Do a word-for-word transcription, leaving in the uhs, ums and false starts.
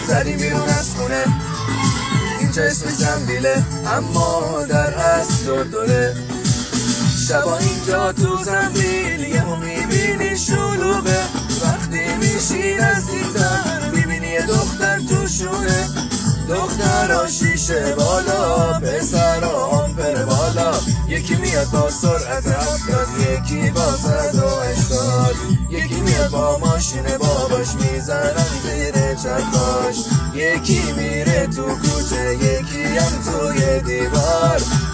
زدیم بیرون از خونه. اینجا اسم زنبیله اما در اصل دردوره. شبا اینجا تو زنبیل یهو میبینی شلوغه. وقتی میشی نزدیکتر میبینی یه دختر توشونه. دخترها شیشه بالا، پسرها آمپر بالا. یکی میاد با سرعت هفتاد، یکی با صد و هشتاد. یکی میاد با ماشین باباش میزنن زیر چرخاش. یکی میره تو کوچه، یکی هم توی دیوار.